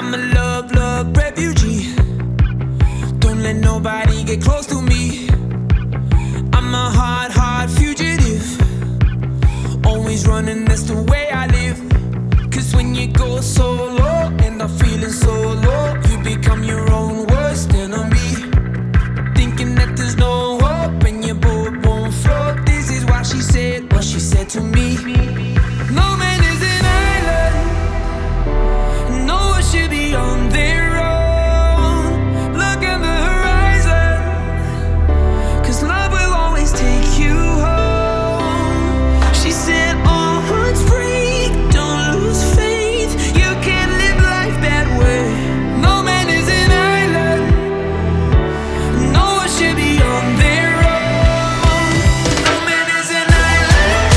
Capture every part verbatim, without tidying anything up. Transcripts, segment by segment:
I'm a love, love refugee. Don't let nobody get close to me. I'm a hard, hard fugitive. Always running, that's the way I live. Cause when you go solo and I'm feeling so low, you become your own worst enemy. Thinking that there's no hope and your boat won't float. This is why she said what she said to me. No man is an island. No one should be on their own. Look at the horizon, cause love will always take you home. She said all hearts break, don't lose faith. You can't live life that way. No man is an island. No one should be on their own. No man is an island.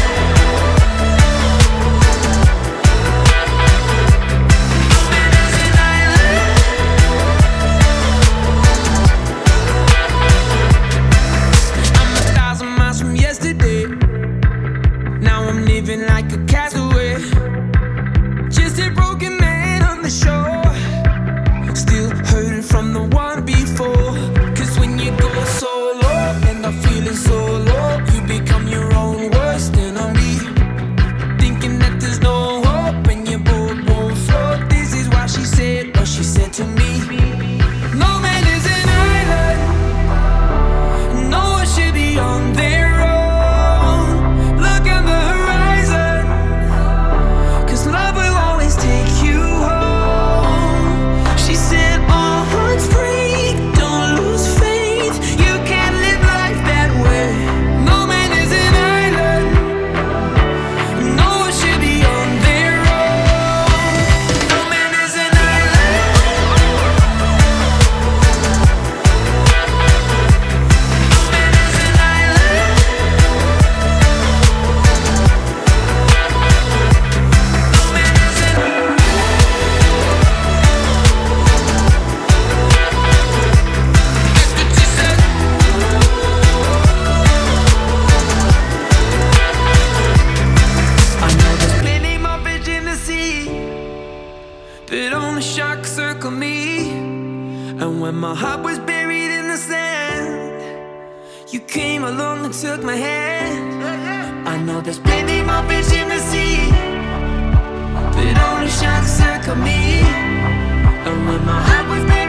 No man is an island. I'm a thousand miles from yesterday. Now I'm living like a castaway. Just a broken man on the shore, still hurting from the one before. Cause when you go solo and I'm feeling so low, you become your own worst enemy. Thinking that there's no hope and your boat won't float. This is why she said what she said to me. No man is an island. No one should be on their own. Look at the horizon, cause love will always take you home. She said all hearts break, don't lose faith. You can't live life that way. No man is an island. No one should be on their own. No man is an island. No man is an island. No man is an That's what she said. I know there's plenty more fish in the sea, but only sharks circle me. And when my heart was buried in the sand, you came along and took my hand. I know there's plenty more fish in the sea, but only sharks circle me. And when my heart was buried